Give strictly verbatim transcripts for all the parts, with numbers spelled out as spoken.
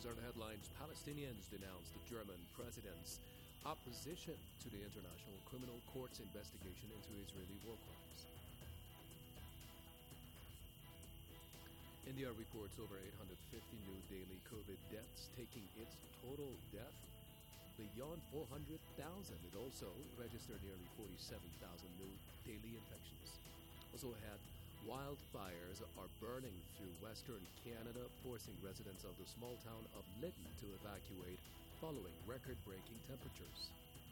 These are the headlines. Palestinians denounce the German president's opposition to the International Criminal Court's investigation into Israeli war crimes. India reports over eight hundred fifty new daily COVID deaths, taking its total death beyond four hundred thousand. It also registered nearly forty-seven thousand new daily infections. Also had wildfires are burning through western Canada, forcing residents of the small town of Lytton to evacuate following record-breaking temperatures.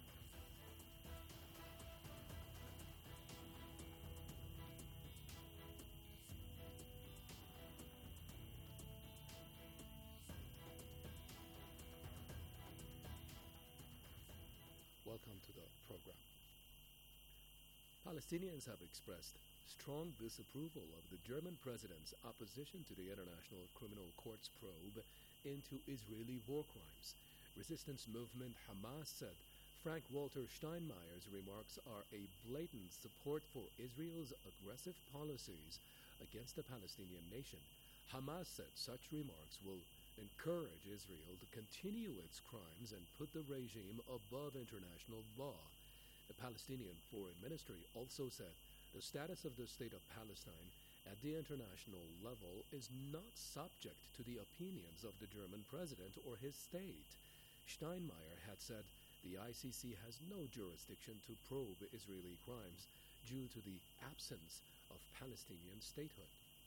Welcome to the program. Palestinians have expressed strong disapproval of the German president's opposition to the International Criminal Court's probe into Israeli war crimes. Resistance movement Hamas said Frank-Walter Steinmeier's remarks are a blatant support for Israel's aggressive policies against the Palestinian nation. Hamas said such remarks will encourage Israel to continue its crimes and put the regime above international law. The Palestinian Foreign Ministry also said the status of the state of Palestine at the international level is not subject to the opinions of the German president or his state. Steinmeier had said the I C C has no jurisdiction to probe Israeli crimes due to the absence of Palestinian statehood.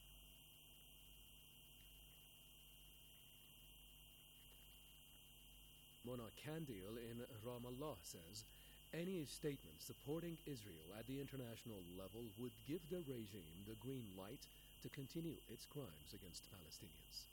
Mona Kandil in Ramallah says any statement supporting Israel at the international level would give the regime the green light to continue its crimes against Palestinians.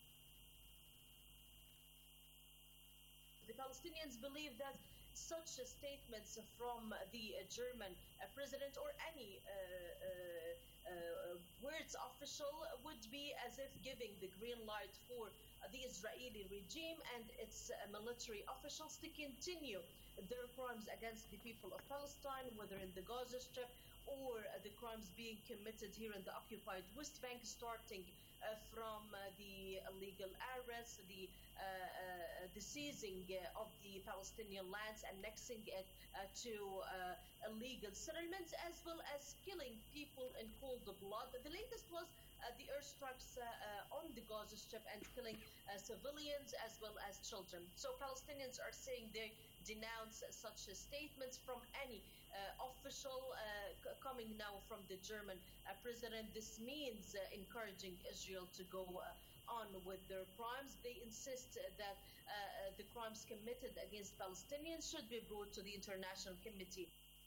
The Palestinians believe that such statements from the uh, German uh, president or any uh, uh, uh, words official would be as if giving the green light for uh, the Israeli regime and its uh, military officials to continue their crimes against the people of Palestine, whether in the Gaza Strip or uh, the crimes being committed here in the occupied West Bank, starting uh, from uh, the illegal arrests, the uh, uh, the seizing uh, of the Palestinian lands, annexing it uh, to uh, illegal settlements, as well as killing people in cold blood. The latest was uh, the airstrikes uh, uh, on the Gaza Strip and killing uh, civilians as well as children. So Palestinians are saying they denounce such statements from any uh, official uh, c- coming now from the German uh, president. This means uh, encouraging Israel to go uh, on with their crimes. They insist uh, that uh, uh, the crimes committed against Palestinians should be brought to the International Committee.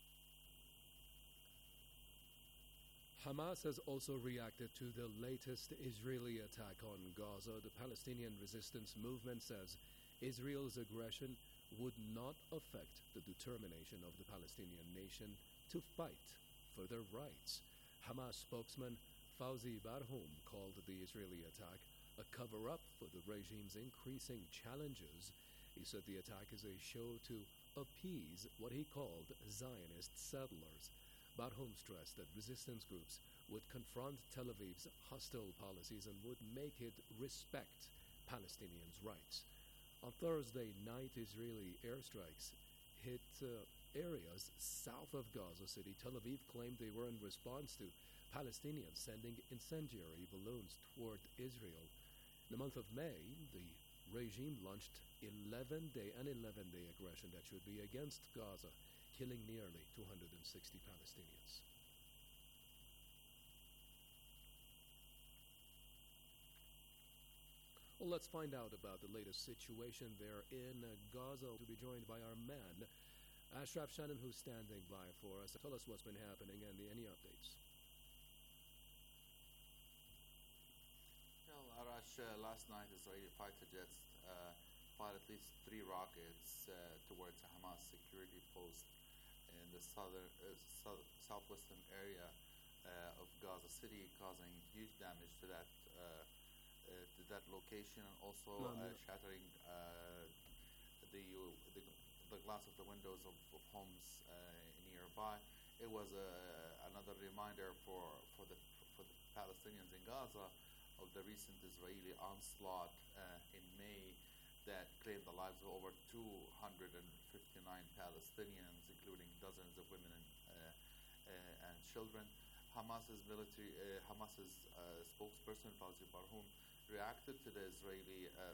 Hamas has also reacted to the latest Israeli attack on Gaza. The Palestinian resistance movement says Israel's aggression would not affect the determination of the Palestinian nation to fight for their rights. Hamas spokesman Fawzi Barhoum called the Israeli attack a cover-up for the regime's increasing challenges. He said the attack is a show to appease what he called Zionist settlers. Barhoum stressed that resistance groups would confront Tel Aviv's hostile policies and would make it respect Palestinians' rights. On Thursday night, Israeli airstrikes hit uh, areas south of Gaza City. Tel Aviv claimed they were in response to Palestinians sending incendiary balloons toward Israel. In the month of May, the regime launched eleven-day an eleven-day aggression that should be against Gaza, killing nearly two hundred sixty Palestinians. Well, let's find out about the latest situation there in uh, Gaza. To be joined by our man, Ashraf Shannon, who's standing by for us. Tell us what's been happening and the, any updates. Well, Arash, uh, last night Israeli fighter jets uh, fired at least three rockets uh, towards a Hamas security post in the southern, uh, south, southwestern area uh, of Gaza City, causing huge damage to that uh, uh, to that location, and also no, uh, no. shattering uh, the, the the glass of the windows of, of homes uh, nearby. It was uh, another reminder for for the for the Palestinians in Gaza of the recent Israeli onslaught uh, in May that claimed the lives of over two hundred fifty-nine Palestinians, including dozens of women and, uh, uh, and children. Hamas's military, uh, Hamas's uh, spokesperson Fawzi Barhoum reacted to the Israeli uh,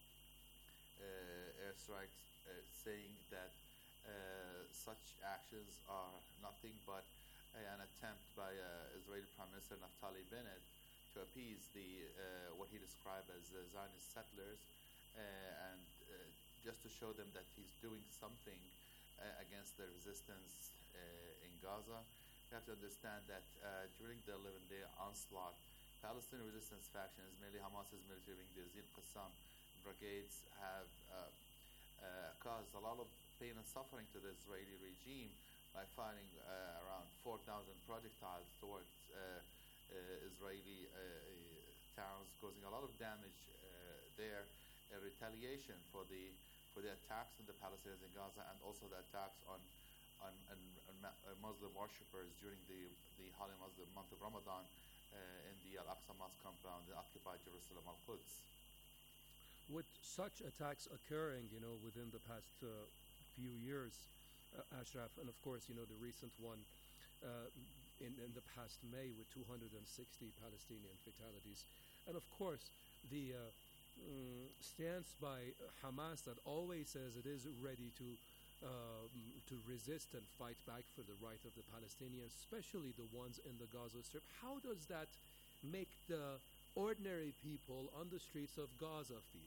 uh, airstrikes, uh, saying that uh, such actions are nothing but an attempt by uh, Israeli Prime Minister Naftali Bennett to appease the uh, what he described as uh, Zionist settlers, uh, and uh, just to show them that he's doing something uh, against the resistance uh, in Gaza. You have to understand that uh, during the eleven-day onslaught, Palestinian resistance factions, mainly Hamas's military wing, the Yazid Qassam brigades, have uh, uh, caused a lot of pain and suffering to the Israeli regime by firing uh, around four thousand projectiles towards uh, uh, Israeli uh, towns, causing a lot of damage uh, there, in retaliation for the for the attacks on the Palestinians in Gaza, and also the attacks on on, on, on Muslim worshippers during the the Holy Muslim month of Ramadan uh, in the Al-Aqsa Mosque compound in occupied Jerusalem, Al-Quds. With such attacks occurring, you know, within the past uh, few years, uh, Ashraf, and of course, you know, the recent one uh, in, in the past May with two hundred sixty Palestinian fatalities, and of course, the uh, mm, stance by Hamas that always says it is ready to uh, to resist and fight back for the right of the Palestinians, especially the ones in the Gaza Strip. How does that make the ordinary people on the streets of Gaza feel?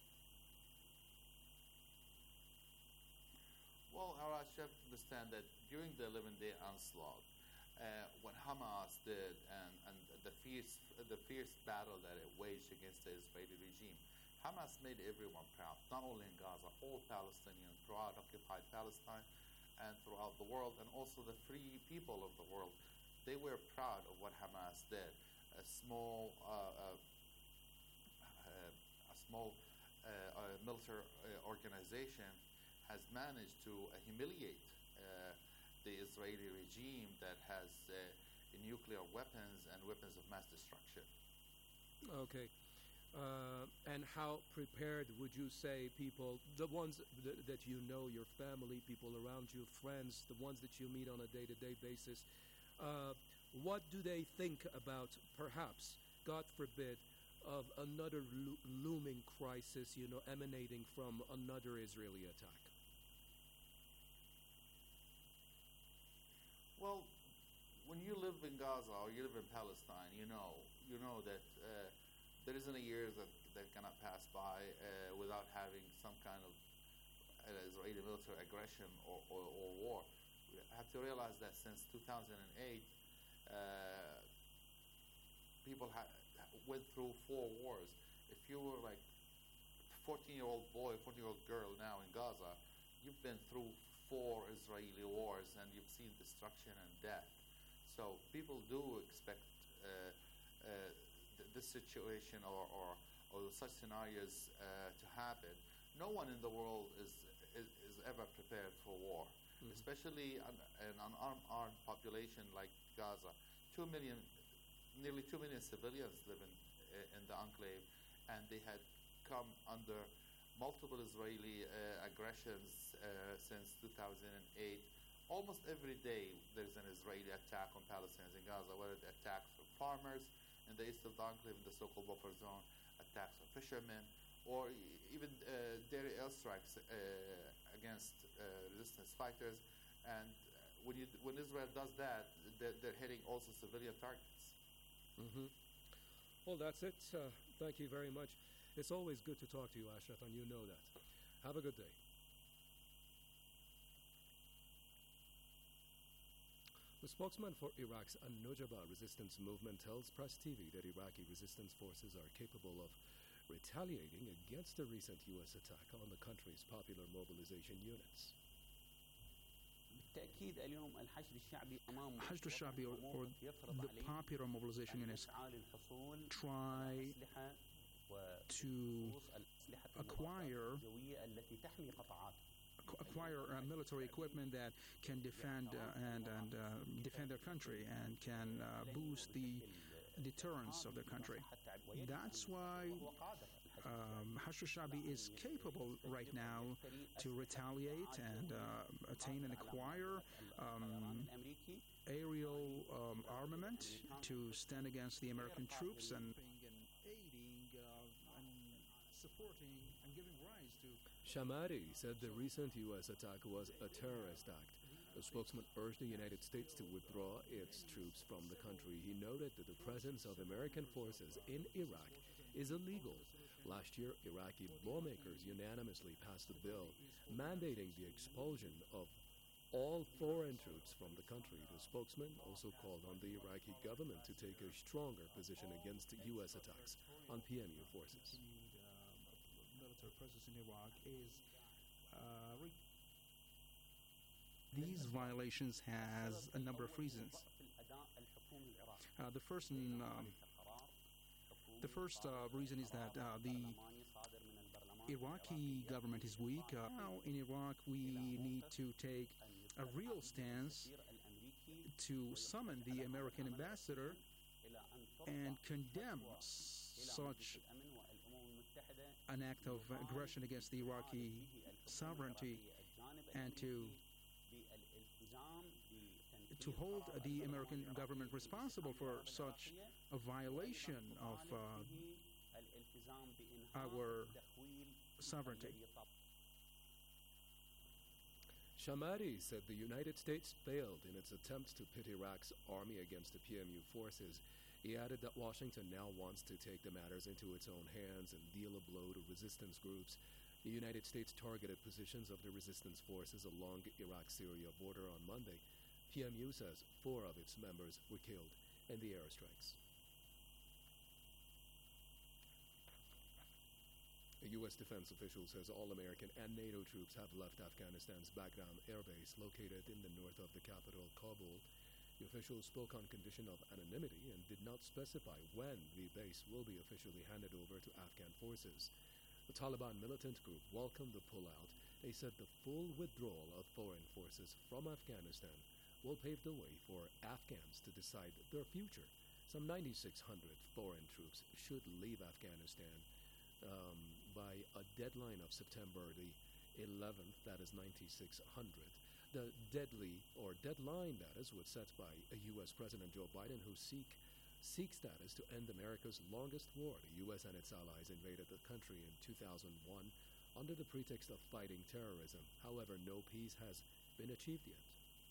Well, Arash, you have to understand that during the eleven-day onslaught, uh, when Hamas did and, and the fierce the fierce battle that it waged against the Israeli regime, Hamas made everyone proud, not only in Gaza, all Palestinians throughout occupied Palestine and throughout the world, and also the free people of the world. They were proud of what Hamas did. A small, uh, uh, uh, a small uh, uh, military uh, organization has managed to uh, humiliate uh, the Israeli regime that has uh, nuclear weapons and weapons of mass destruction. Okay. Uh, and how prepared would you say people, the ones th- that you know, your family, people around you, friends, the ones that you meet on a day-to-day basis, uh, what do they think about, perhaps, God forbid, of another lo- looming crisis, you know, emanating from another Israeli attack? Well, when you live in Gaza or you live in Palestine, you know, you know that uh, there isn't a year that, that cannot pass by uh, without having some kind of uh, Israeli military aggression or, or, or war. We have to realize that since two thousand eight, uh, people ha- went through four wars. If you were like a fourteen-year-old boy, fourteen-year-old girl now in Gaza, you've been through four Israeli wars and you've seen destruction and death. So people do expect uh, uh, th- this situation or, or, or such scenarios uh, to happen. No one in the world is is, is ever prepared for war, mm-hmm. especially an, an unarmed armed population like Gaza. Two million, nearly two million civilians live in in the enclave, and they had come under multiple Israeli uh, aggressions uh, since two thousand eight. Almost every day there's an Israeli attack on Palestinians in Gaza, whether the attacks on farmers in the east of the enclave, in the so-called buffer zone, attacks on fishermen, or even uh, daily airstrikes uh, against uh, resistance fighters. And when, you, when Israel does that, they're, they're hitting also civilian targets. Mm-hmm. Well, that's it. Uh, thank you very much. It's always good to talk to you, Ashraf, and you know that. Have a good day. The spokesman for Iraq's An-Nujaba resistance movement tells Press T V that Iraqi resistance forces are capable of retaliating against the recent U S attack on the country's popular mobilization units. بالتأكيد اليوم الحشد الشعبي أمام الحشد الشعبي or, or the popular mobilization units try to acquire acquire uh, military equipment that can defend uh, and and uh, defend their country and can uh, boost the deterrence of their country. That's why um, Hashd al-Sha'bi is capable right now to retaliate and uh, attain and acquire um, aerial um, armament to stand against the American troops and aiding uh, and supporting and giving rise to. Shamari said the recent U S attack was a terrorist act. The spokesman urged the United States to withdraw its troops from the country. He noted that the presence of American forces in Iraq is illegal. Last year, Iraqi lawmakers unanimously passed a bill mandating the expulsion of all foreign troops from the country. The spokesman also called on the Iraqi government to take a stronger position against U S attacks on P M U forces. Uh, military presence in Iraq is uh, re- These violations has a number of reasons. Uh, the first, in, um, the first uh, reason is that uh, the Iraqi government is weak. Uh, now in Iraq, we need to take a real stance to summon the American ambassador and condemn such an act of aggression against the Iraqi sovereignty and to to hold the American government responsible for such a violation of uh, our sovereignty. Shamari said the United States failed in its attempts to pit Iraq's army against the P M U forces. He added that Washington now wants to take the matters into its own hands and deal a blow to resistance groups. The United States targeted positions of the resistance forces along Iraq-Syria border on Monday. P M U says four of its members were killed in the airstrikes. A U S defense official says all American and NATO troops have left Afghanistan's Bagram air base located in the north of the capital, Kabul. The official spoke on condition of anonymity and did not specify when the base will be officially handed over to Afghan forces. The Taliban militant group welcomed the pullout. They said the full withdrawal of foreign forces from Afghanistan will pave the way for Afghans to decide their future. Some ninety-six hundred foreign troops should leave Afghanistan um, by a deadline of September the eleventh, that is ninety-six hundred. The deadly, or deadline that is, was set by a U S President Joe Biden, who seek seek status to end America's longest war. The U S and its allies invaded the country in two thousand one under the pretext of fighting terrorism. However, no peace has been achieved yet.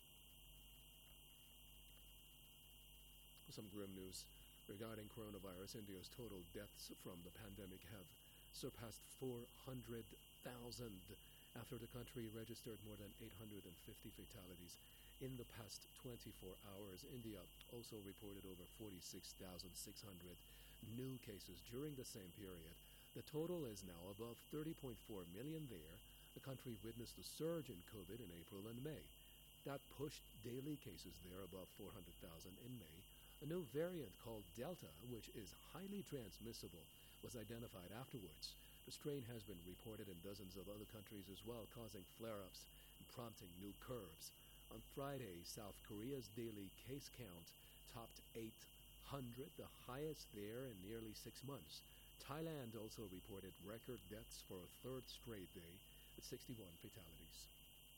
Some grim news regarding coronavirus. India's total deaths from the pandemic have surpassed four hundred thousand after the country registered more than eight hundred fifty fatalities in the past twenty-four hours. India also reported over forty-six thousand six hundred new cases during the same period. The total is now above thirty point four million there. The country witnessed a surge in COVID in April and May. That pushed daily cases there above four hundred thousand in May. A new variant called Delta, which is highly transmissible, was identified afterwards. The strain has been reported in dozens of other countries as well, causing flare-ups and prompting new curves. On Friday, South Korea's daily case count topped eight hundred, the highest there in nearly six months. Thailand also reported record deaths for a third straight day, with sixty-one fatalities.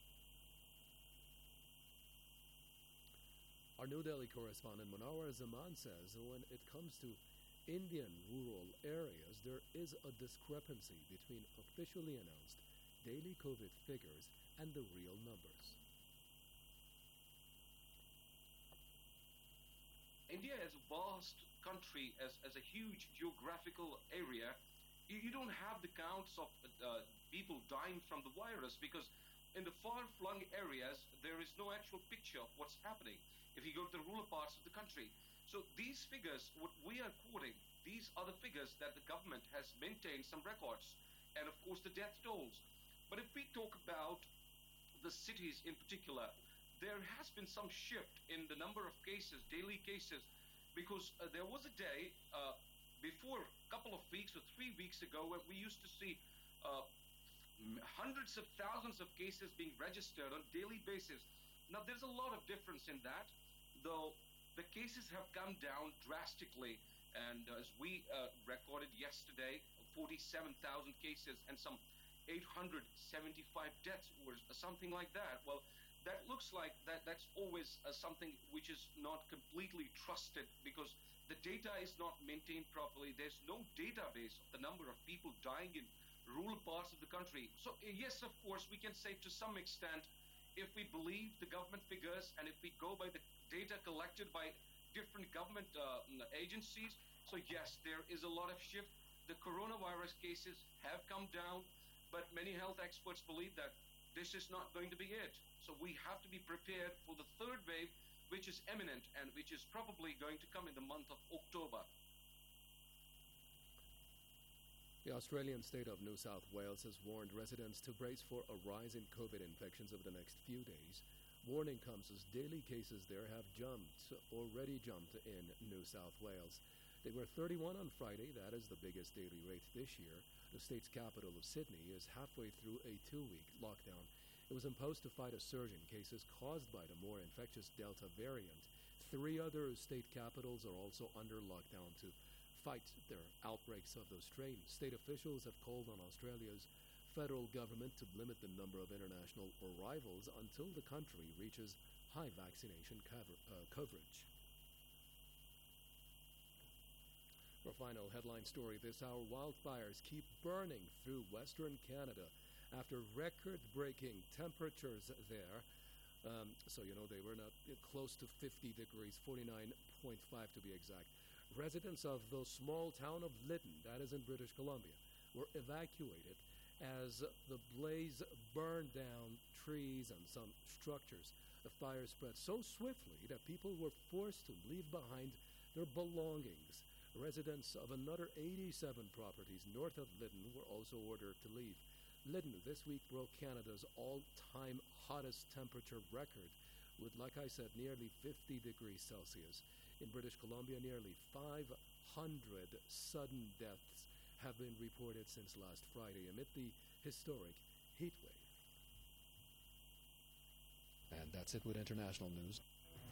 Our New Delhi correspondent Munawar Zaman says when it comes to Indian rural areas, there is a discrepancy between officially announced daily COVID figures and the real numbers. India is a vast country, as, as a huge geographical area. You, you don't have the counts of uh, people dying from the virus because in the far-flung areas, there is no actual picture of what's happening if you go to the rural parts of the country. So these figures, what we are quoting, these are the figures that the government has maintained some records, and of course the death tolls. But if we talk about the cities in particular, there has been some shift in the number of cases, daily cases, because uh, there was a day uh, before a couple of weeks or three weeks ago when we used to see uh, hundreds of thousands of cases being registered on a daily basis. Now there's a lot of difference in that, though the cases have come down drastically, and uh, as we uh, recorded yesterday, forty-seven thousand cases and some eight hundred seventy-five deaths or something like that. Well, that looks like that that's always uh, something which is not completely trusted because the data is not maintained properly. There's no database of the number of people dying in rural parts of the country. So uh, yes, of course, we can say to some extent, if we believe the government figures and if we go by the data collected by different government uh, agencies, so yes, there is a lot of shift. The coronavirus cases have come down, but many health experts believe that this is not going to be it. So we have to be prepared for the third wave, which is imminent and which is probably going to come in the month of October. The Australian state of New South Wales has warned residents to brace for a rise in COVID infections over the next few days. Warning comes as daily cases there have jumped, already jumped in New South Wales. They were thirty-one on Friday. That is the biggest daily rate this year. The state's capital of Sydney is halfway through a two-week lockdown. It was imposed to fight a surge in cases caused by the more infectious Delta variant. Three other state capitals are also under lockdown to fight their outbreaks of the strain. State officials have called on Australia's federal government to limit the number of international arrivals until the country reaches high vaccination cover, uh, coverage. For a final headline story this hour, wildfires keep burning through Western Canada after record-breaking temperatures there. Um, so, you know, they were not uh, close to fifty degrees, forty-nine point five to be exact. Residents of the small town of Lytton, that is in British Columbia, were evacuated as the blaze burned down trees and some structures. The fire spread so swiftly that people were forced to leave behind their belongings. Residents of another eighty-seven properties north of Lytton were also ordered to leave. Lytton this week broke Canada's all-time hottest temperature record with, like I said, nearly fifty degrees Celsius. In British Columbia, nearly five hundred sudden deaths have been reported since last Friday amid the historic heat wave. And that's it with international news.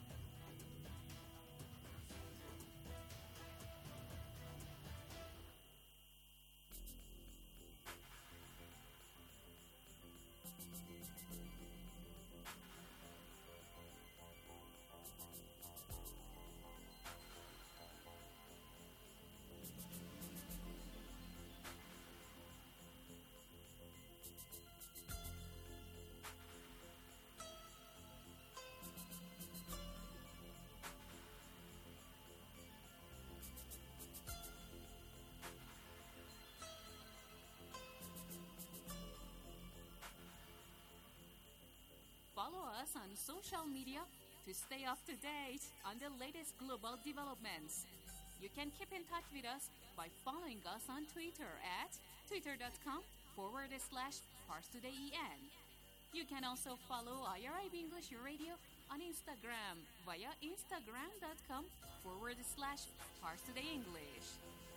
Follow us on social media to stay up to date on the latest global developments. You can keep in touch with us by following us on Twitter at twitter.com forward slash ParsTodayEN. You can also follow I R I B English Radio on Instagram via instagram.com forward slash ParsTodayEnglish.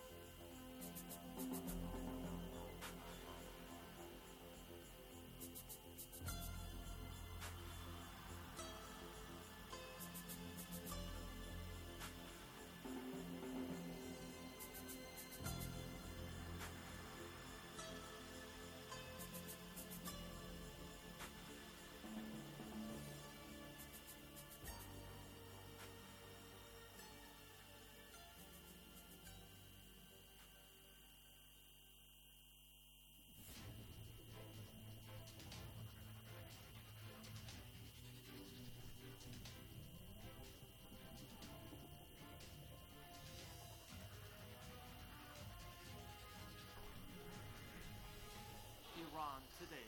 Iran Today.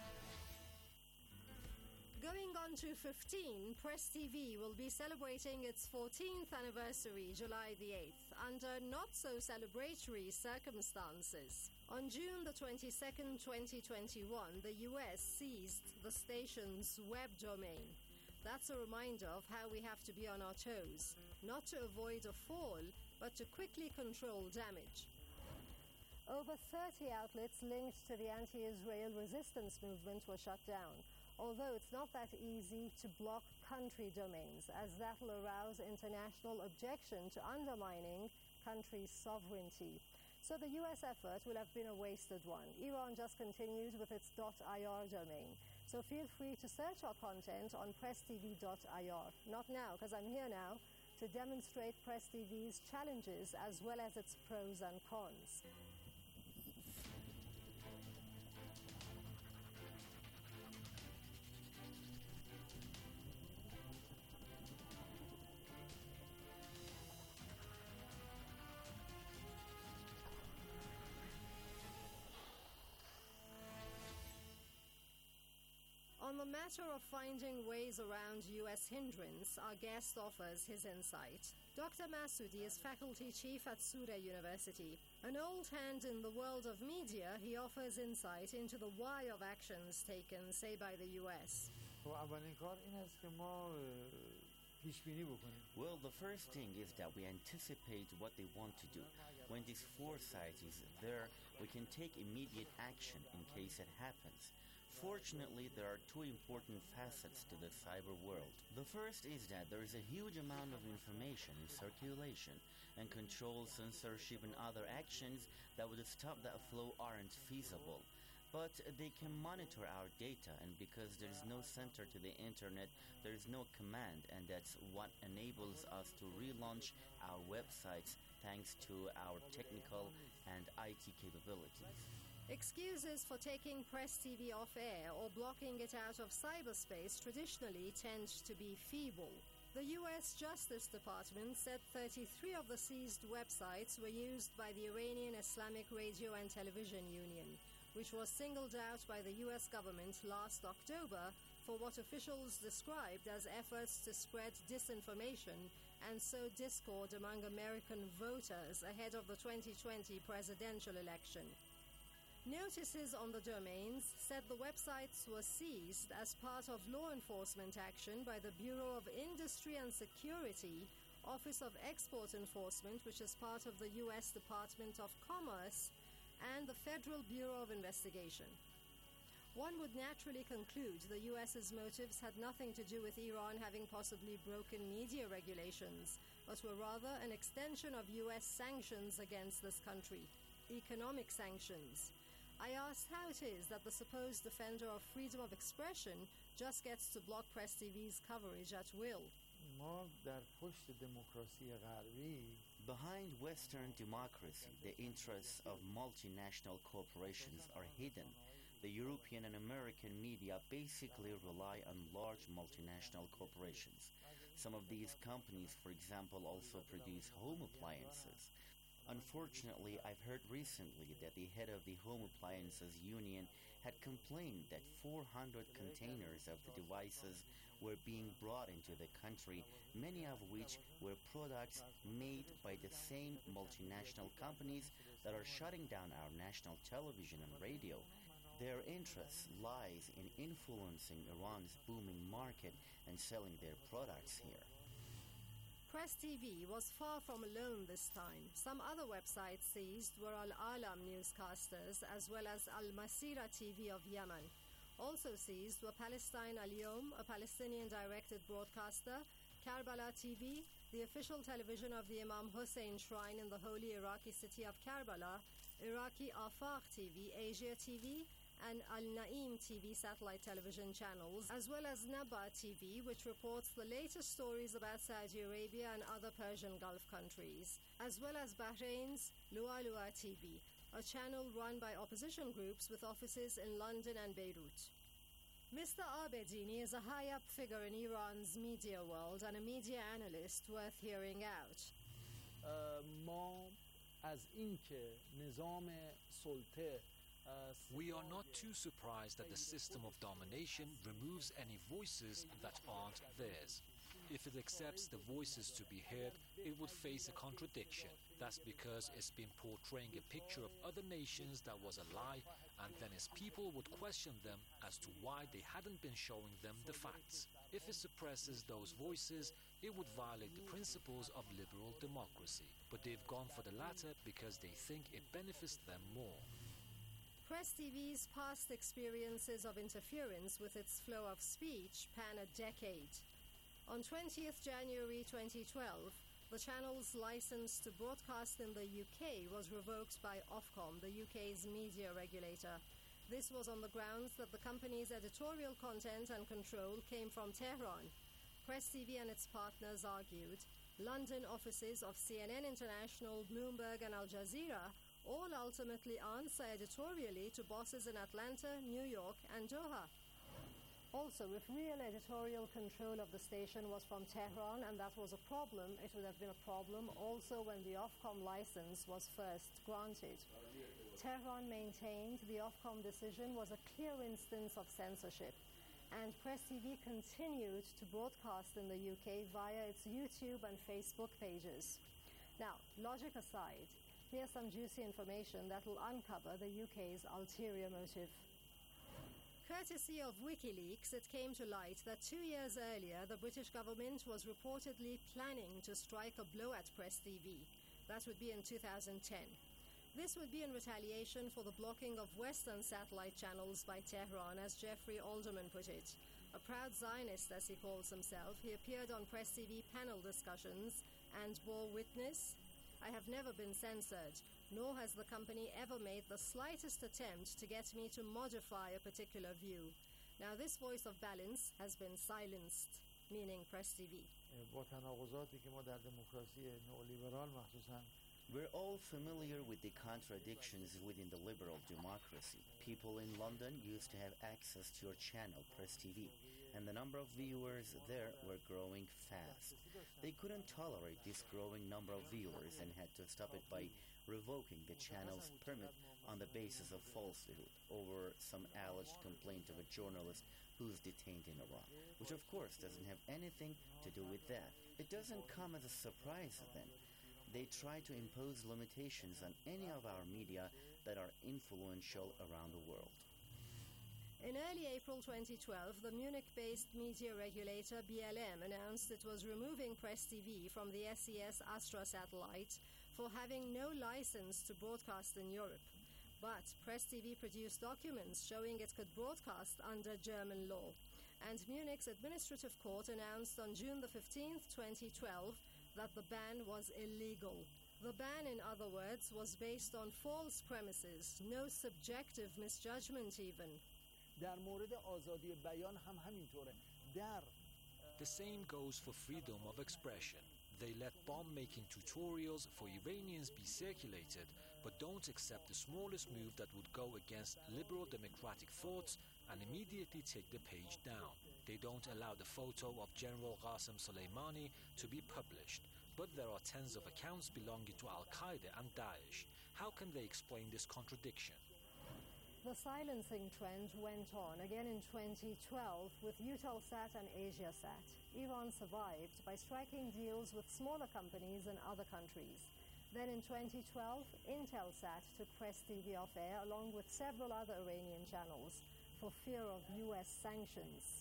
Going on to fifteen, Press T V will be celebrating its fourteenth anniversary July the eighth under not-so-celebratory circumstances. On June the twenty-second, twenty twenty-one, the U S seized the station's web domain. That's a reminder of how we have to be on our toes, not to avoid a fall, but to quickly control damage. Over thirty outlets linked to the anti-Israel resistance movement were shut down, although it's not that easy to block country domains, as that will arouse international objection to undermining countries' sovereignty. So the U S effort will have been a wasted one. Iran just continued with its .ir domain. So feel free to search our content on press t v dot i r. Not now, because I'm here now to demonstrate Press T V's challenges as well as its pros and cons. On the matter of finding ways around U S hindrance, our guest offers his insight. Doctor Masudi is faculty chief at Surrey University. An old hand in the world of media, he offers insight into the why of actions taken, say, by the U S. Well, the first thing is that we anticipate what they want to do. When this foresight is there, we can take immediate action in case it happens. Fortunately, there are two important facets to the cyber world. The first is that there is a huge amount of information in circulation, and control, censorship, and other actions that would stop that flow aren't feasible. But they can monitor our data, and because there is no center to the internet, there is no command, and that's what enables us to relaunch our websites thanks to our technical and I T capabilities. Excuses for taking Press T V off air or blocking it out of cyberspace traditionally tend to be feeble. The U S Justice Department said thirty-three of the seized websites were used by the Iranian Islamic Radio and Television Union, which was singled out by the U S government last October for what officials described as efforts to spread disinformation and sow discord among American voters ahead of the twenty twenty presidential election. Notices on the domains said the websites were seized as part of law enforcement action by the Bureau of Industry and Security, Office of Export Enforcement, which is part of the U S Department of Commerce, and the Federal Bureau of Investigation. One would naturally conclude the U S's motives had nothing to do with Iran having possibly broken media regulations, but were rather an extension of U S sanctions against this country, economic sanctions. I asked how it is that the supposed defender of freedom of expression just gets to block Press T V's coverage at will. Behind Western democracy, the interests of multinational corporations are hidden. The European and American media basically rely on large multinational corporations. Some of these companies, for example, also produce home appliances. Unfortunately, I've heard recently that the head of the Home Appliances Union had complained that four hundred containers of the devices were being brought into the country, many of which were products made by the same multinational companies that are shutting down our national television and radio. Their interest lies in influencing Iran's booming market and selling their products here. Press T V was far from alone this time. Some other websites seized were Al-Alam newscasters as well as Al-Masira T V of Yemen. Also seized were Palestine Al-Yom, a Palestinian-directed broadcaster, Karbala T V, the official television of the Imam Hussein Shrine in the holy Iraqi city of Karbala, Iraqi Afaq T V, Asia T V, and Al-Naim T V satellite television channels, as well as Naba T V, which reports the latest stories about Saudi Arabia and other Persian Gulf countries, as well as Bahrain's Lualua T V, a channel run by opposition groups with offices in London and Beirut. Mister Abedini is a high-up figure in Iran's media world and a media analyst worth hearing out. ما از اینکه نظام سلطه We are not too surprised that the system of domination removes any voices that aren't theirs. If it accepts the voices to be heard, it would face a contradiction. That's because it's been portraying a picture of other nations that was a lie, and then its people would question them as to why they hadn't been showing them the facts. If it suppresses those voices, it would violate the principles of liberal democracy. But they've gone for the latter because they think it benefits them more. Press T V's past experiences of interference with its flow of speech span a decade. On twentieth January twenty twelve, The channel's license to broadcast in the U K was revoked by Ofcom, the U K's media regulator. This was on the grounds that the company's editorial content and control came from Tehran. Press T V and its partners argued London offices of C N N International, Bloomberg and Al Jazeera all ultimately answer editorially to bosses in Atlanta, New York and Doha. Also, if real editorial control of the station was from Tehran and that was a problem, it would have been a problem also when the Ofcom license was first granted. Tehran maintained the Ofcom decision was a clear instance of censorship, and Press T V continued to broadcast in the U K via its YouTube and Facebook pages. Now, logic aside, here's some juicy information that will uncover the U K's ulterior motive. Courtesy of WikiLeaks, it came to light that two years earlier, the British government was reportedly planning to strike a blow at Press T V. That would be in two thousand ten. This would be in retaliation for the blocking of Western satellite channels by Tehran, as Jeffrey Alderman put it. A proud Zionist, as he calls himself, he appeared on Press T V panel discussions and bore witness, "I have never been censored, nor has the company ever made the slightest attempt to get me to modify a particular view. Now this voice of balance has been silenced," meaning Press T V. We're all familiar with the contradictions within the liberal democracy. People in London used to have access to your channel, Press T V, and the number of viewers there were growing fast. They couldn't tolerate this growing number of viewers and had to stop it by revoking the channel's permit on the basis of falsehood over some alleged complaint of a journalist who's detained in Iran, which of course doesn't have anything to do with that. It doesn't come as a surprise then. They try to impose limitations on any of our media that are influential around the world. In early April twenty twelve, the Munich-based media regulator B L M announced it was removing Press T V from the S E S Astra satellite for having no license to broadcast in Europe. But Press T V produced documents showing it could broadcast under German law. And Munich's administrative court announced on June the fifteenth, twenty twelve, that the ban was illegal. The ban, in other words, was based on false premises, no subjective misjudgment even. در مورد آزادی بیان هم همینطوره. در The same goes for freedom of expression. They let bomb-making tutorials for Iranians be circulated, but don't accept the smallest move that would go against liberal democratic thoughts and immediately take the page down. They don't allow the photo of General Qasem Soleimani to be published, but there are tens of accounts belonging to Al-Qaeda and Daesh. How can they explain this contradiction? The silencing trend went on again in twenty twelve with Eutelsat and Asiasat. Iran survived by striking deals with smaller companies in other countries. Then in twenty twelve, Intelsat took Press T V off air along with several other Iranian channels for fear of U S sanctions.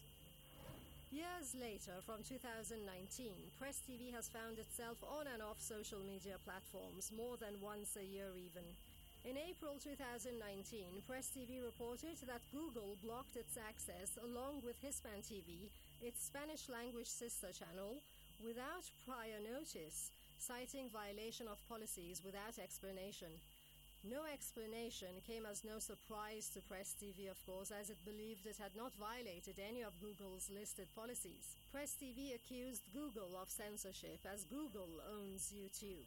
Years later, from two thousand nineteen, Press T V has found itself on and off social media platforms more than once a year even. In April two thousand nineteen, Press T V reported that Google blocked its access along with Hispan T V, its Spanish-language sister channel, without prior notice, citing violation of policies without explanation. No explanation came as no surprise to Press T V, of course, as it believed it had not violated any of Google's listed policies. Press T V accused Google of censorship, as Google owns YouTube.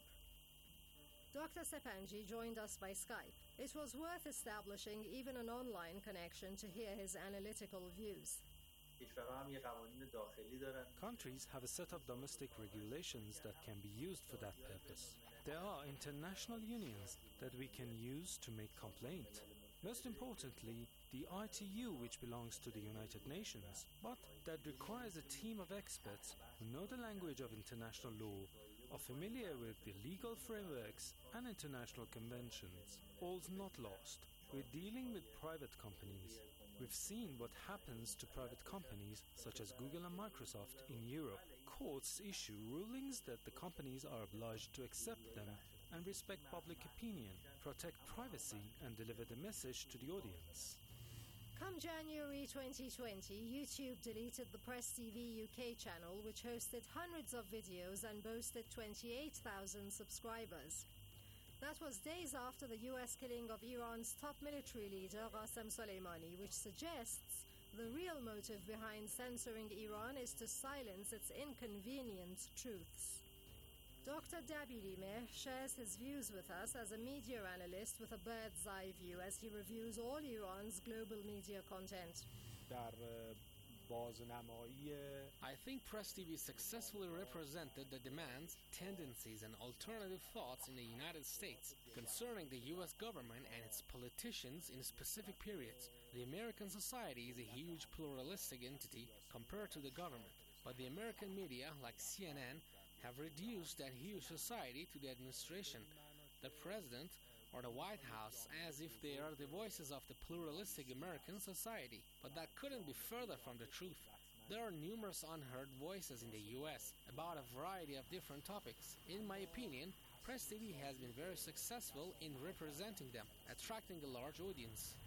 Doctor Sepanji joined us by Skype. It was worth establishing even an online connection to hear his analytical views. Countries have a set of domestic regulations that can be used for that purpose. There are international unions that we can use to make complaint. Most importantly, the I T U, which belongs to the United Nations, but that requires a team of experts who know the language of international law, are familiar with the legal frameworks and international conventions. All's not lost. We're dealing with private companies. We've seen what happens to private companies such as Google and Microsoft in Europe. Courts issue rulings that the companies are obliged to accept them and respect public opinion, protect privacy, and deliver the message to the audience. Come January twenty twenty, YouTube deleted the Press T V U K channel, which hosted hundreds of videos and boasted twenty-eight thousand subscribers. That was days after the U S killing of Iran's top military leader, Qasem Soleimani, which suggests the real motive behind censoring Iran is to silence its inconvenient truths. Doctor Dabilimeh shares his views with us as a media analyst with a bird's eye view as he reviews all Iran's global media content. I think Press T V successfully represented the demands, tendencies, and alternative thoughts in the United States concerning the U S government and its politicians in specific periods. The American society is a huge pluralistic entity compared to the government, but the American media, like C N N, have reduced that huge society to the administration, the president, or the White House, as if they are the voices of the pluralistic American society. But that couldn't be further from the truth. There are numerous unheard voices in the U S about a variety of different topics. In my opinion, Press T V has been very successful in representing them, attracting a large audience.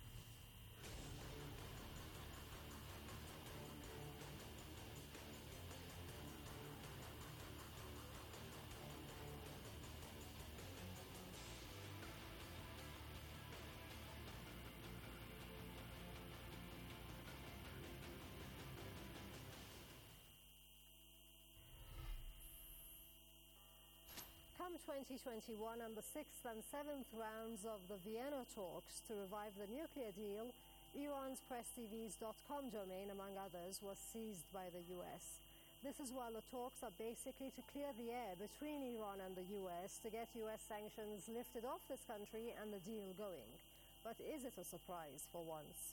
Come twenty twenty-one and the sixth and seventh rounds of the Vienna talks to revive the nuclear deal, Iran's press t v s dot com domain, among others, was seized by the U S. This is while the talks are basically to clear the air between Iran and the U S to get U S sanctions lifted off this country and the deal going. But is it a surprise for once?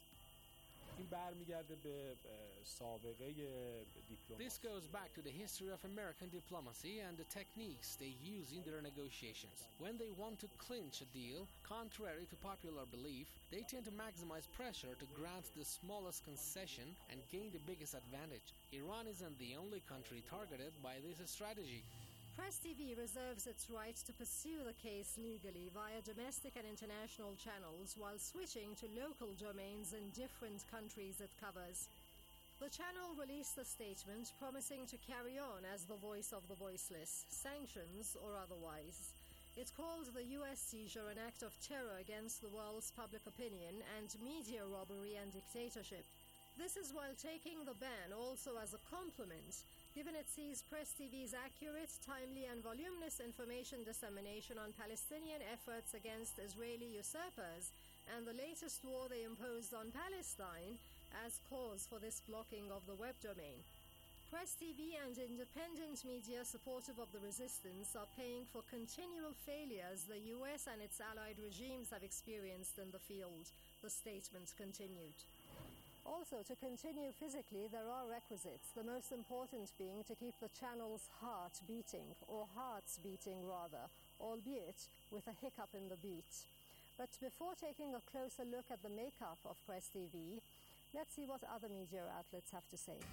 This goes back to the history of American diplomacy and the techniques they use in their negotiations. When they want to clinch a deal, contrary to popular belief, they tend to maximize pressure to grant the smallest concession and gain the biggest advantage. Iran isn't the only country targeted by this strategy. Press T V reserves its right to pursue the case legally via domestic and international channels while switching to local domains in different countries it covers. The channel released a statement promising to carry on as the voice of the voiceless, sanctions or otherwise. It called the U S seizure an act of terror against the world's public opinion and media robbery and dictatorship. This is while taking the ban also as a compliment, given it sees Press T V's accurate, timely and voluminous information dissemination on Palestinian efforts against Israeli usurpers and the latest war they imposed on Palestine as cause for this blocking of the web domain. Press T V and independent media supportive of the resistance are paying for continual failures the U S and its allied regimes have experienced in the field, the statement continued. Also, to continue physically, there are requisites, the most important being to keep the channel's heart beating, or hearts beating rather, albeit with a hiccup in the beat. But before taking a closer look at the makeup of Press T V, let's see what other media outlets have to say.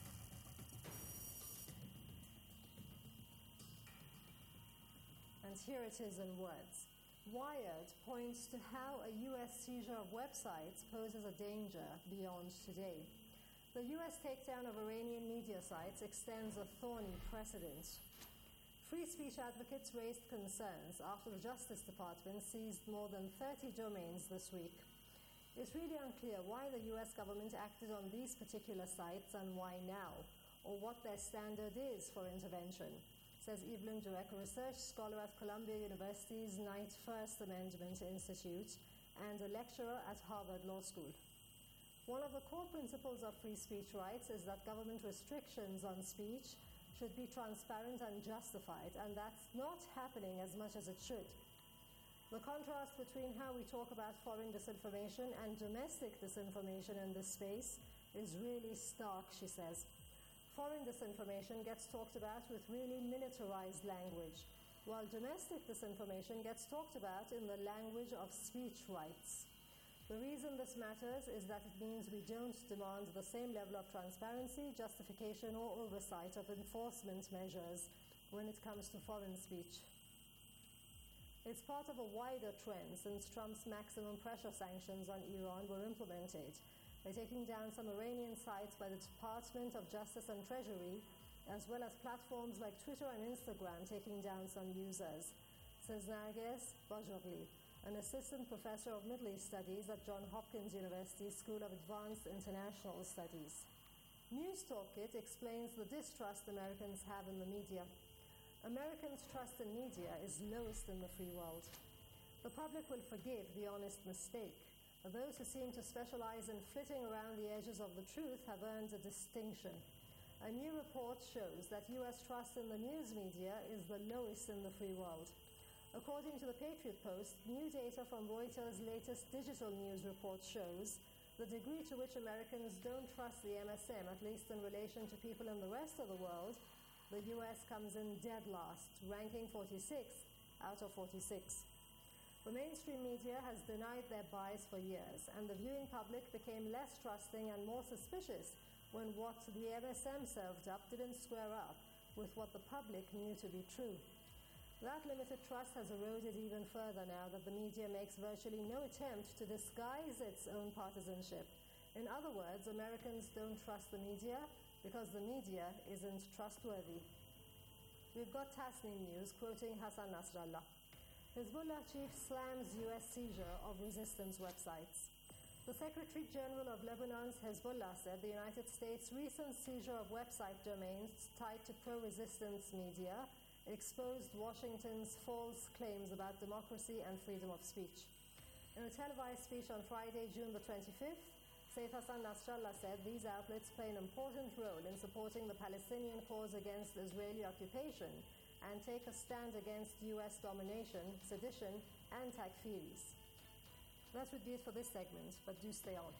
And here it is in words. Wired points to how a U S seizure of websites poses a danger beyond today. The U S takedown of Iranian media sites extends a thorny precedent. Free speech advocates raised concerns after the Justice Department seized more than thirty domains this week. It's really unclear why the U S government acted on these particular sites and why now, or what their standard is for intervention, says Evelyn Dweck, a research scholar at Columbia University's Knight First Amendment Institute and a lecturer at Harvard Law School. One of the core principles of free speech rights is that government restrictions on speech should be transparent and justified, and that's not happening as much as it should. The contrast between how we talk about foreign disinformation and domestic disinformation in this space is really stark, she says. Foreign disinformation gets talked about with really militarized language, while domestic disinformation gets talked about in the language of speech rights. The reason this matters is that it means we don't demand the same level of transparency, justification, or oversight of enforcement measures when it comes to foreign speech. It's part of a wider trend since Trump's maximum pressure sanctions on Iran were implemented. by taking down some Iranian sites by the Department of Justice and Treasury, as well as platforms like Twitter and Instagram taking down some users, says Narges Bajogli, an assistant professor of Middle East Studies at Johns Hopkins University School of Advanced International Studies. News Toolkit explains the distrust Americans have in the media. Americans' trust in media is lowest in the free world. The public will forgive the honest mistake. Those who seem to specialize in flitting around the edges of the truth have earned a distinction. A new report shows that U S trust in the news media is the lowest in the free world. According to the Patriot Post, new data from Reuters' latest digital news report shows the degree to which Americans don't trust the M S M, at least in relation to people in the rest of the world. The U S comes in dead last, ranking forty-sixth out of forty-six. The mainstream media has denied their bias for years, and the viewing public became less trusting and more suspicious when what the M S M served up didn't square up with what the public knew to be true. That limited trust has eroded even further now that the media makes virtually no attempt to disguise its own partisanship. In other words, Americans don't trust the media because the media isn't trustworthy. We've got Tasnim News quoting Hassan Nasrallah. Hezbollah chief slams U S seizure of resistance websites. The Secretary General of Lebanon's Hezbollah said the United States' recent seizure of website domains tied to pro-resistance media exposed Washington's false claims about democracy and freedom of speech. In a televised speech on Friday, June the twenty-fifth, Saif Hassan Nasrallah said these outlets play an important role in supporting the Palestinian cause against Israeli occupation and take a stand against U S domination, sedition, and takfiris. That would be it for this segment, but do stay on.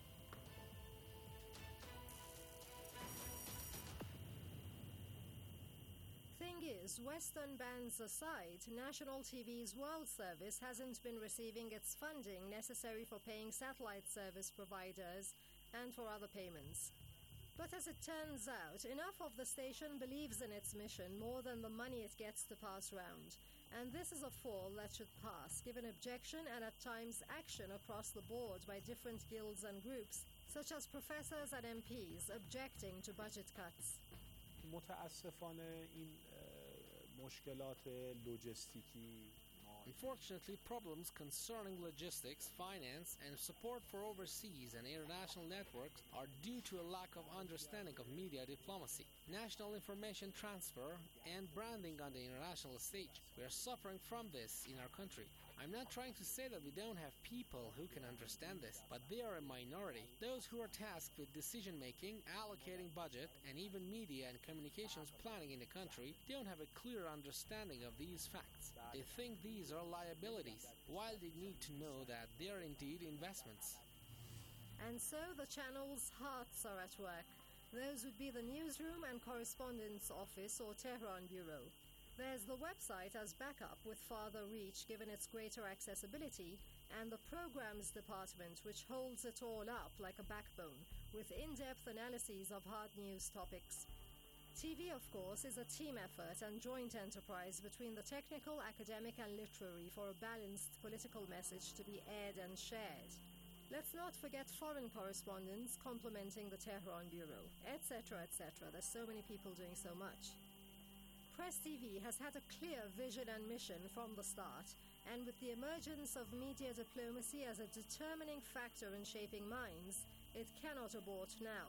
Thing is, Western bans aside, national T V's World Service hasn't been receiving its funding necessary for paying satellite service providers and for other payments. But as it turns out, enough of the station believes in its mission more than the money it gets to pass round. And this is a fall that should pass, given objection and at times action across the board by different guilds and groups, such as professors and M Ps objecting to budget cuts. متاسفانه این مشکلات لوجستیکی Unfortunately, problems concerning logistics, finance, and support for overseas and international networks are due to a lack of understanding of media diplomacy, national information transfer, and branding on the international stage. We are suffering from this in our country. I'm not trying to say that we don't have people who can understand this, but they are a minority. Those who are tasked with decision-making, allocating budget, and even media and communications planning in the country don't have a clear understanding of these facts. They think these are liabilities, while they need to know that they are indeed investments. And so the channel's hearts are at work. Those would be the newsroom and correspondence office or Tehran bureau. There's the website as backup with farther reach given its greater accessibility, and the programs department which holds it all up like a backbone with in-depth analyses of hard news topics. T V, of course, is a team effort and joint enterprise between the technical, academic and literary for a balanced political message to be aired and shared. Let's not forget foreign correspondents complementing the Tehran bureau, et cetera, et cetera. There's so many people doing so much. Press T V has had a clear vision and mission from the start, and with the emergence of media diplomacy as a determining factor in shaping minds, it cannot abort now.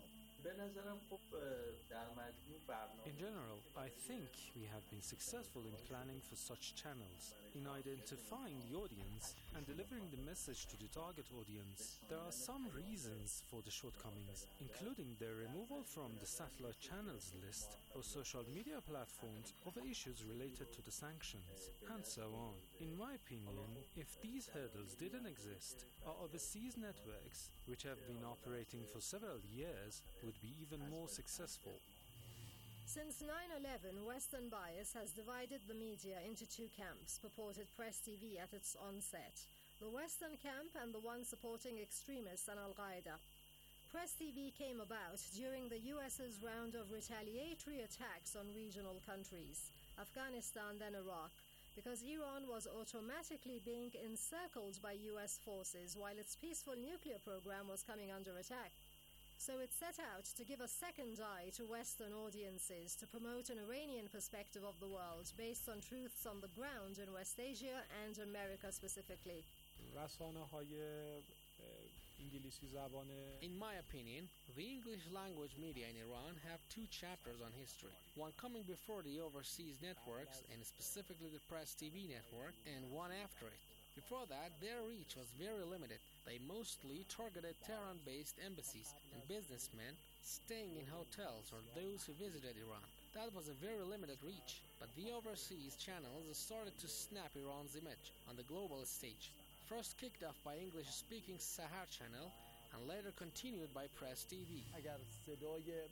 In general, I think we have been successful in planning for such channels, in identifying the audience and delivering the message to the target audience. There are some reasons for the shortcomings, including the removal from the satellite channels list of social media platforms of issues related to the sanctions, and so on. In my opinion, if these hurdles didn't exist, our overseas networks, which have been operating for several years, would be even more successful. Since nine eleven, Western bias has divided the media into two camps, purported Press T V at its onset. The Western camp and the one supporting extremists and Al-Qaeda. Press T V came about during the U S's round of retaliatory attacks on regional countries, Afghanistan then Iraq, because Iran was automatically being encircled by U S forces while its peaceful nuclear program was coming under attack. So it set out to give a second eye to Western audiences to promote an Iranian perspective of the world based on truths on the ground in West Asia and America specifically. رسانه‌های انگلیسی زبان In my opinion, the English language media in Iran have two chapters on history. One coming before the overseas networks, and specifically the Press T V network, and one after it. Before that, their reach was very limited. They mostly targeted Tehran-based embassies and businessmen staying in hotels or those who visited Iran. That was a very limited reach, but the overseas channels started to snap Iran's image on the global stage. First kicked off by English-speaking Sahar channel and later continued by Press T V. اگر صدای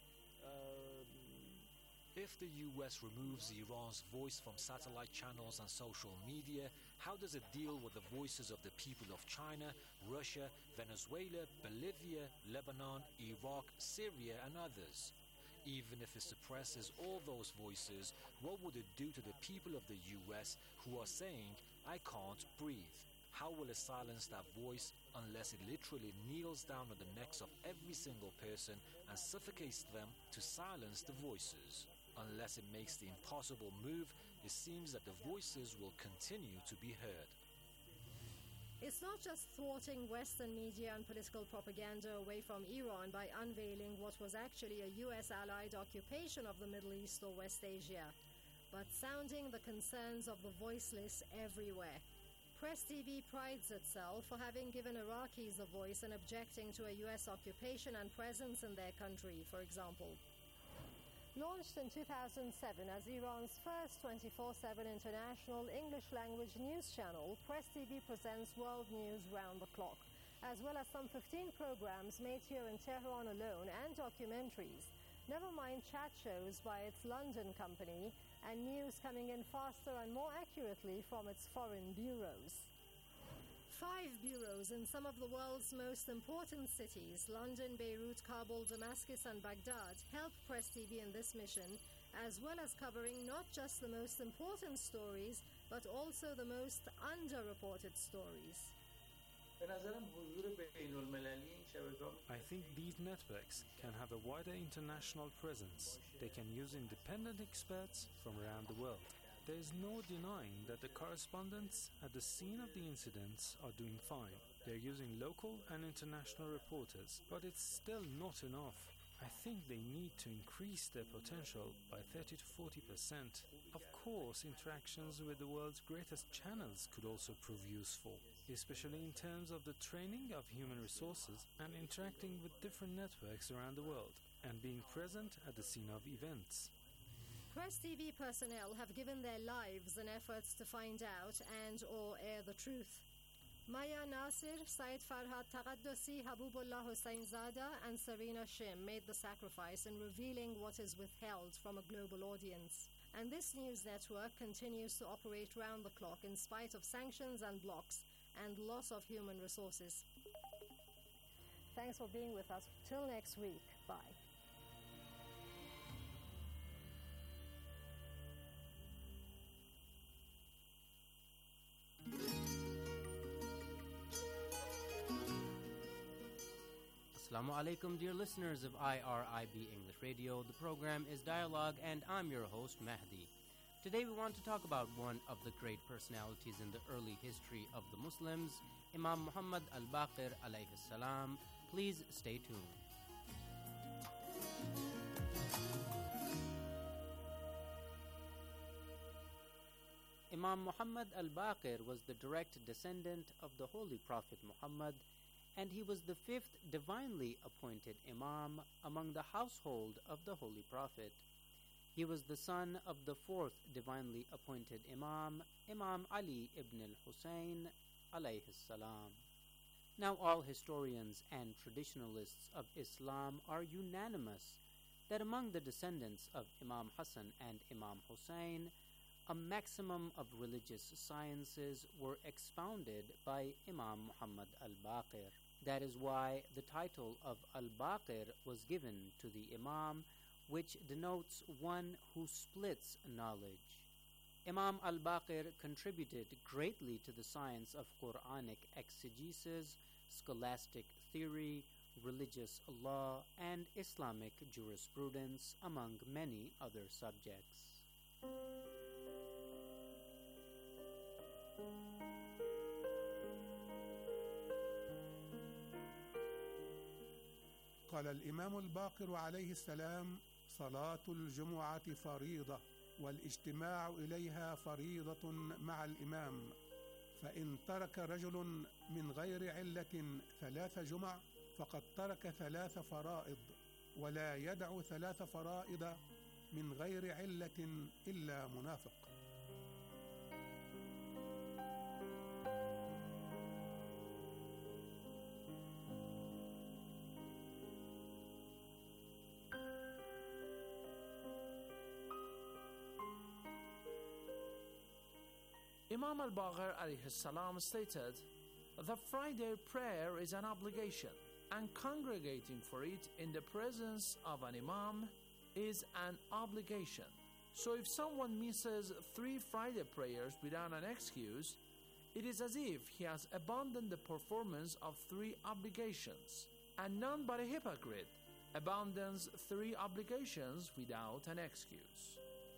If the U S removes Iran's voice from satellite channels and social media, how does it deal with the voices of the people of China, Russia, Venezuela, Bolivia, Lebanon, Iraq, Syria, and others? Even if it suppresses all those voices, what would it do to the people of the U S who are saying, "I can't breathe"? How will it silence that voice unless it literally kneels down on the necks of every single person and suffocates them to silence the voices? Unless it makes the impossible move, it seems that the voices will continue to be heard. It's not just thwarting Western media and political propaganda away from Iran by unveiling what was actually a U S allied occupation of the Middle East or West Asia, but sounding the concerns of the voiceless everywhere. Press T V prides itself for having given Iraqis a voice and objecting to a U S occupation and presence in their country, for example. Launched in two thousand seven as Iran's first twenty-four seven international English-language news channel, Press T V presents world news round the clock, as well as some fifteen programs made here in Tehran alone and documentaries, never mind chat shows by its London company, and news coming in faster and more accurately from its foreign bureaus. Five bureaus in some of the world's most important cities, London, Beirut, Kabul, Damascus, and Baghdad, help Press T V in this mission, as well as covering not just the most important stories, but also the most underreported stories. I think these networks can have a wider international presence. They can use independent experts from around the world. There is no denying that the correspondents at the scene of the incidents are doing fine. They're using local and international reporters, but it's still not enough. I think they need to increase their potential by thirty to forty percent. Of course, interactions with the world's greatest channels could also prove useful, especially in terms of the training of human resources and interacting with different networks around the world and being present at the scene of events. Press T V personnel have given their lives in efforts to find out and or air the truth. Maya Nasir, Said Farhad Taqaddusi, Habubullah Hussain Zada, and Serena Shim made the sacrifice in revealing what is withheld from a global audience. And this news network continues to operate round the clock in spite of sanctions and blocks and loss of human resources. Thanks for being with us. Till next week. Bye. Assalamu alaikum, dear listeners of I R I B English Radio. The program is Dialogue, and I'm your host, Mahdi. Today we want to talk about one of the great personalities in the early history of the Muslims, Imam Muhammad al-Baqir alayhi salam. Please stay tuned. Imam Muhammad al-Baqir was the direct descendant of the Holy Prophet Muhammad, and he was the fifth divinely appointed Imam among the household of the Holy Prophet. He was the son of the fourth divinely appointed Imam, Imam Ali ibn al-Husayn alayhi salam. Now all historians and traditionalists of Islam are unanimous that among the descendants of Imam Hassan and Imam Hussein, a maximum of religious sciences were expounded by Imam Muhammad al-Baqir. That is why the title of al-Baqir was given to the Imam, which denotes one who splits knowledge. Imam al-Baqir contributed greatly to the science of Quranic exegesis, scholastic theory, religious law, and Islamic jurisprudence, among many other subjects. قال الإمام الباقر عليه السلام: صلاة الجمعة فريضة، والاجتماع إليها فريضة مع الإمام، فإن ترك رجل من غير علة ثلاث جمع فقد ترك ثلاث فرائض، ولا يدع ثلاث فرائض من غير علة إلا منافق. Imam al-Baqir alayhi salam stated, "The Friday prayer is an obligation, and congregating for it in the presence of an imam is an obligation. So if someone misses three Friday prayers without an excuse, it is as if he has abandoned the performance of three obligations, and none but a hypocrite abandons three obligations without an excuse."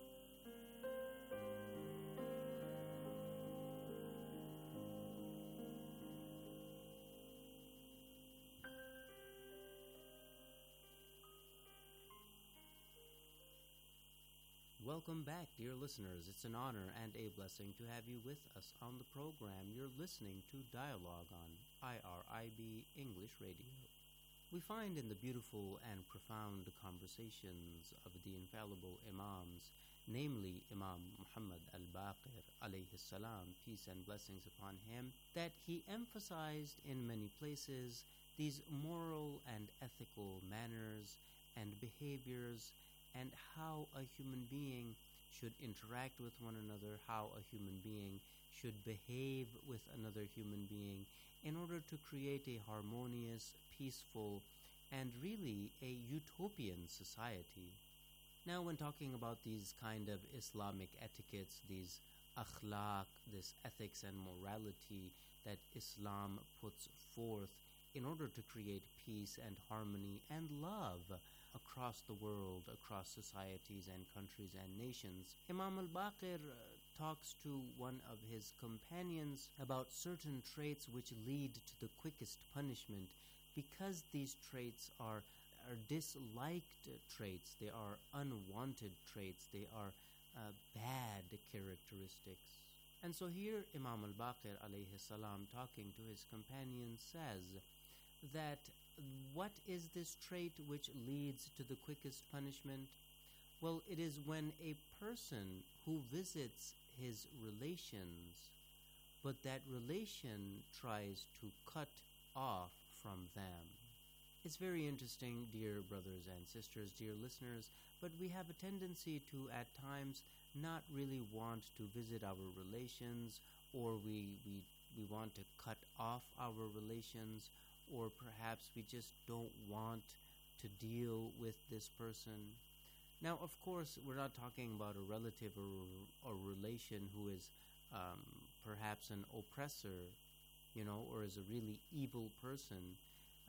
Welcome back, dear listeners. It's an honor and a blessing to have you with us on the program. You're listening to Dialogue on I R I B English Radio. We find in the beautiful and profound conversations of the infallible Imams, namely Imam Muhammad al-Baqir alayhi salam, peace and blessings upon him, that he emphasized in many places these moral and ethical manners and behaviors, and how a human being should interact with one another, how a human being should behave with another human being in order to create a harmonious, peaceful, and really a utopian society. Now, when talking about these kind of Islamic etiquettes, these akhlaq, this ethics and morality that Islam puts forth in order to create peace and harmony and love across the world, across societies and countries and nations, Imam al-Baqir uh, talks to one of his companions about certain traits which lead to the quickest punishment, because these traits are, are disliked uh, traits, they are unwanted traits, they are uh, bad characteristics. And so here Imam al-Baqir alayhi salam, talking to his companion, says that what is this trait which leads to the quickest punishment? Well, it is when a person who visits his relations, but that relation tries to cut off from them. It's very interesting, dear brothers and sisters, dear listeners, but we have a tendency to, at times, not really want to visit our relations, or we, we, we want to cut off our relations, or perhaps we just don't want to deal with this person. Now, of course, we're not talking about a relative or a relation who is um, perhaps an oppressor, you know, or is a really evil person.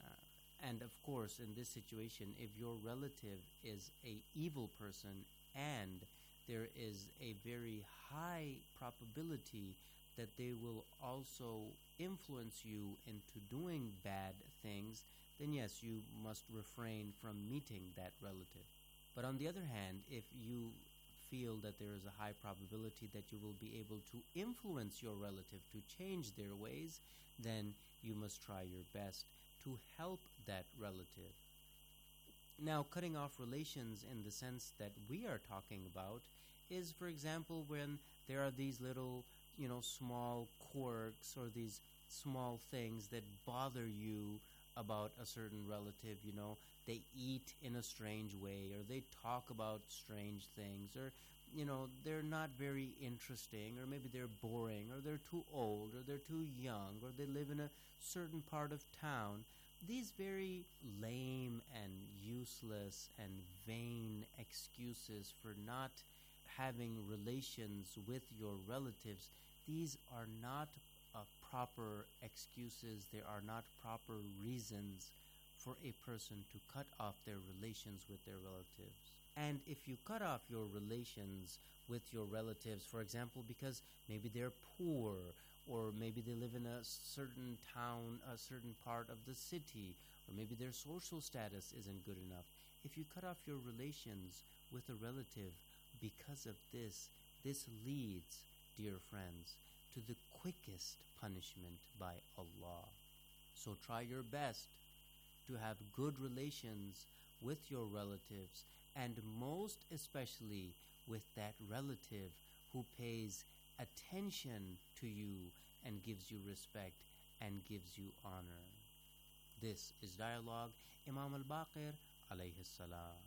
Uh, and of course, in this situation, if your relative is a evil person and there is a very high probability that they will also influence you into doing bad things, then yes, you must refrain from meeting that relative. But on the other hand, if you feel that there is a high probability that you will be able to influence your relative to change their ways, then you must try your best to help that relative. Now, cutting off relations in the sense that we are talking about is, for example, when there are these little, you know, small quirks or these small things that bother you about a certain relative. You know, they eat in a strange way, or they talk about strange things, or, you know, they're not very interesting, or maybe they're boring, or they're too old, or they're too young, or they live in a certain part of town. These very lame and useless and vain excuses for not having relations with your relatives, these are not uh, proper excuses, they are not proper reasons for a person to cut off their relations with their relatives. And if you cut off your relations with your relatives, for example, because maybe they're poor, or maybe they live in a certain town, a certain part of the city, or maybe their social status isn't good enough. If you cut off your relations with a relative because of this, this leads, dear friends, to the quickest punishment by Allah. So try your best to have good relations with your relatives, and most especially with that relative who pays attention to you and gives you respect and gives you honor. This is Dialogue, Imam al-Baqir alayhi salam.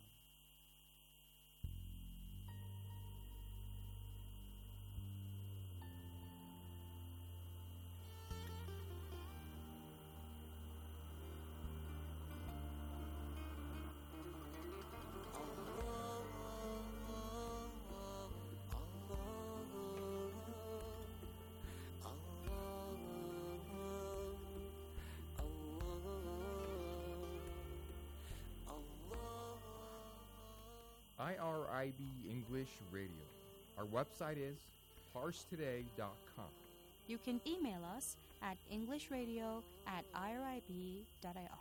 I R I B English Radio. Our website is pars today dot com. You can email us at englishradio at irib dot ir.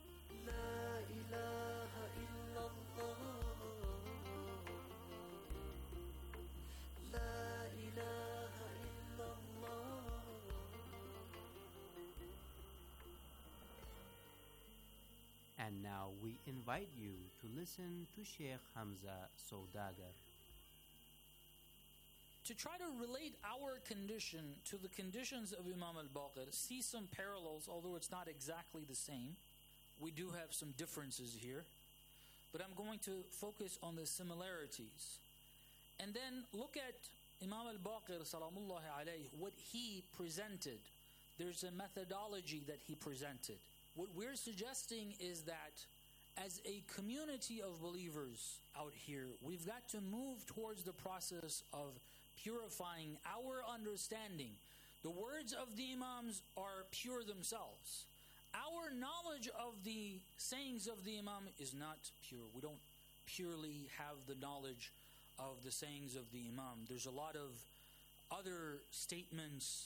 And now we invite you to listen to Sheikh Hamza Saudagar. To try to relate our condition to the conditions of Imam al-Baqir, see some parallels, although it's not exactly the same. We do have some differences here, but I'm going to focus on the similarities. And then look at Imam al-Baqir, salamullahi alayhi, what he presented. There's a methodology that he presented. What we're suggesting is that as a community of believers out here, we've got to move towards the process of purifying our understanding. The words of the Imams are pure themselves. Our knowledge of the sayings of the Imam is not pure. We don't purely have the knowledge of the sayings of the Imam. There's a lot of other statements,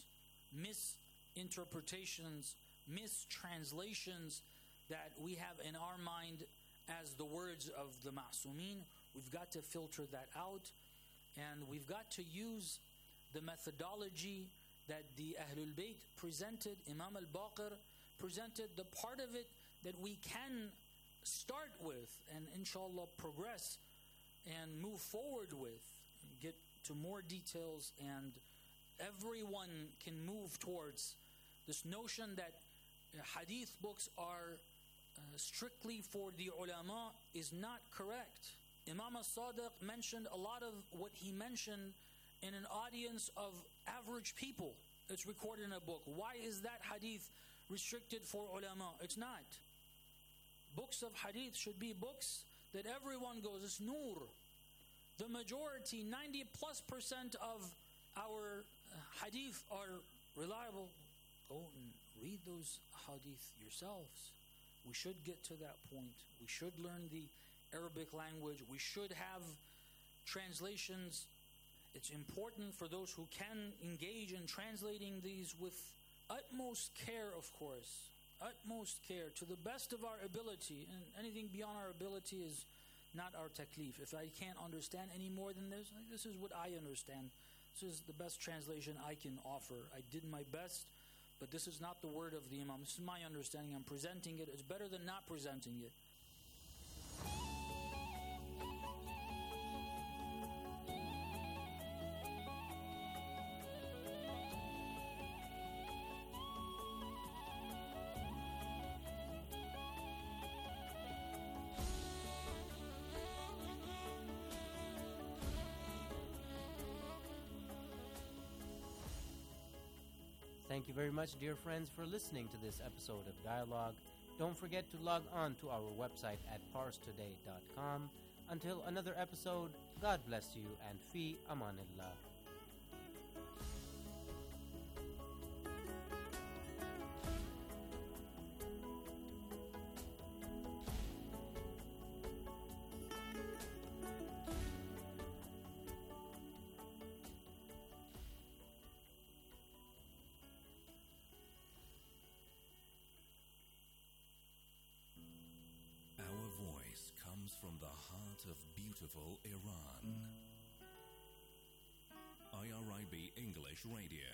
misinterpretations, mistranslations that we have in our mind as the words of the Ma'sumin. We've got to filter that out, and we've got to use the methodology that the Ahlul Bayt presented, Imam al-Baqir presented, the part of it that we can start with and inshallah progress and move forward with, get to more details, and everyone can move towards this notion that hadith books are uh, strictly for the ulama is not correct. Imam al-Sadiq mentioned a lot of what he mentioned in an audience of average people. It's recorded in a book. Why is that hadith restricted for ulama? It's not. Books of hadith should be books that everyone goes, it's nur. The majority, ninety plus percent of our uh, hadith are reliable. Go and read those hadith yourselves. We should get to that point. We should learn the Arabic language. We should have translations. It's important for those who can engage in translating these with utmost care, of course. Utmost care, to the best of our ability. And anything beyond our ability is not our taklif. If I can't understand any more than this, this is what I understand. This is the best translation I can offer. I did my best, but this is not the word of the Imam. This is my understanding. I'm presenting it. It's better than not presenting it. Thank you very much, dear friends, for listening to this episode of Dialogue. Don't forget to log on to our website at pars today dot com. Until another episode, God bless you and fi amanillah. from the heart of beautiful Iran. I R I B English Radio.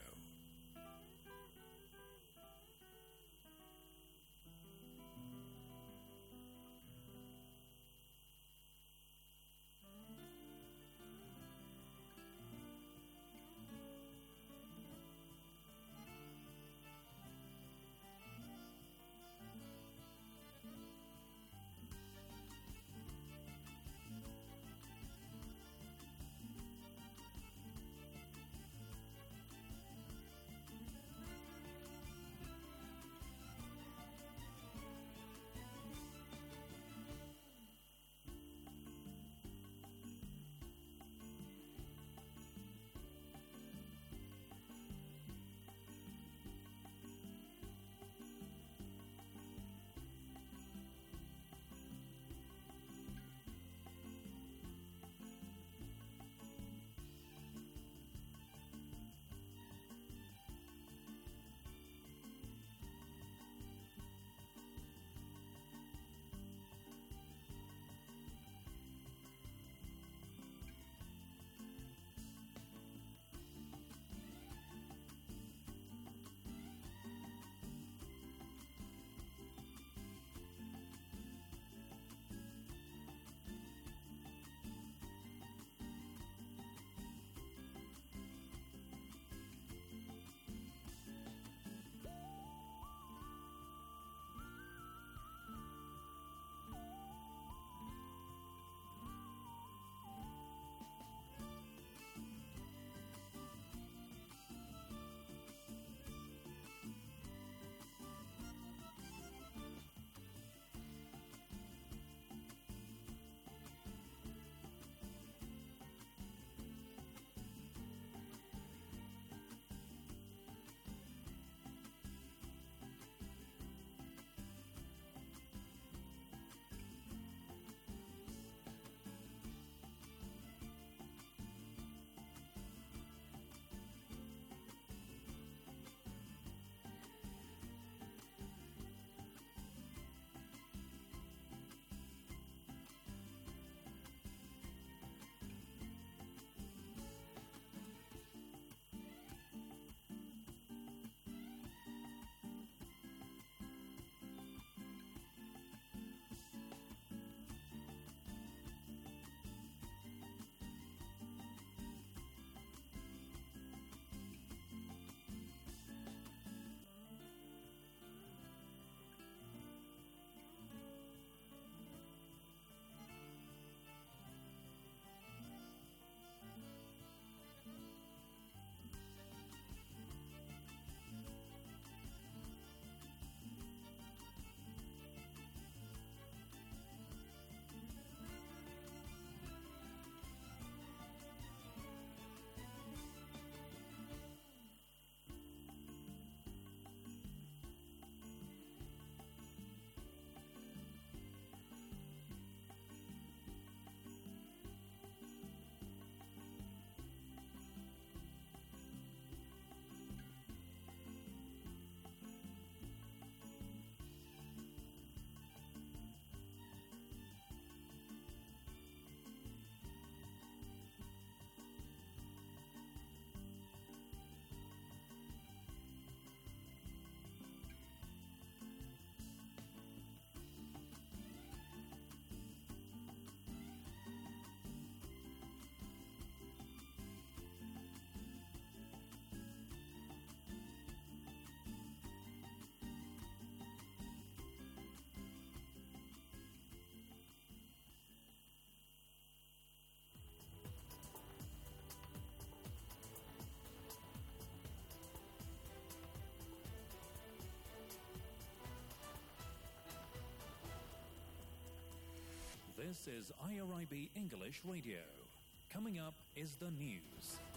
This is I R I B English Radio. Coming up is the news.